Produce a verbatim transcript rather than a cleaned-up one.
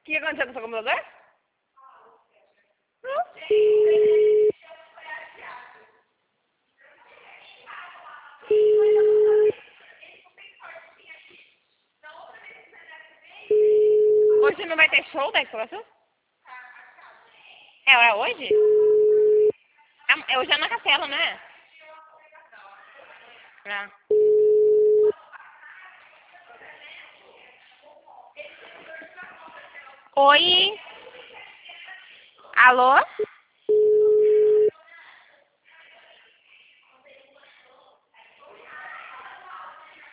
que aconteceu com o seu computador? Hum? Hoje não vai ter show da escovação? É, é hoje? É hoje é na Capela, né? Ah. Oi? Alô?